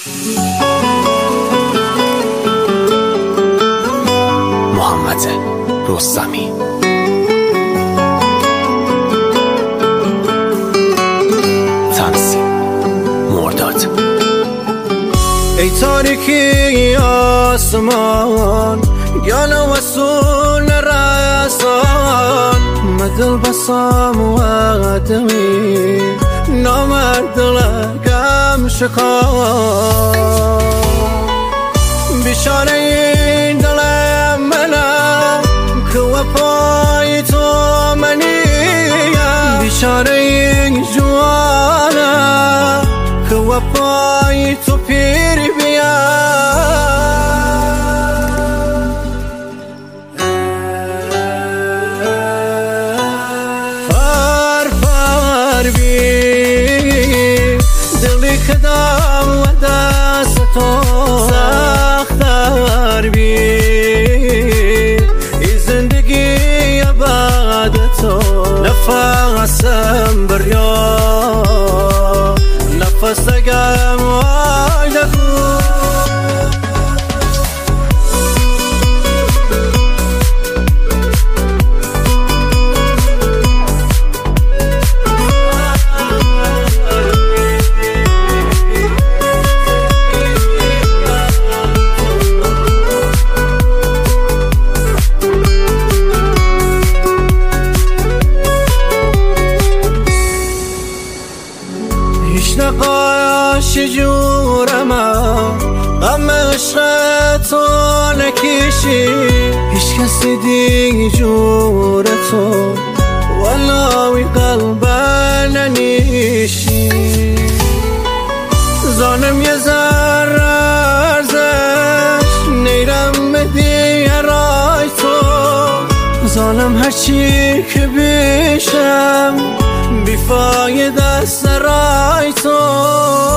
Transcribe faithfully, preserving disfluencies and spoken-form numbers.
محمد رستمی. تنظیم مرداد. ای تاریکی آسمان گل وصول نرسان مدل بسام و آدمی نامرد لگم شکان بیشانه این دل منم که وفای تو منیم بیشانه این جوانم که وفای تو پیر کدام و دست تو سختر بی ای زندگی بعد تو نفسم بریا نفس دگم وای دکو نقاش جورم غم عشق تو نکشی هیچ کسی دیگه جور تو ولوی قلب ننیشی زانم یه ذره ارزش نیرم بدی رای تو زانم هرچی که بیشم بیفایده سرای تو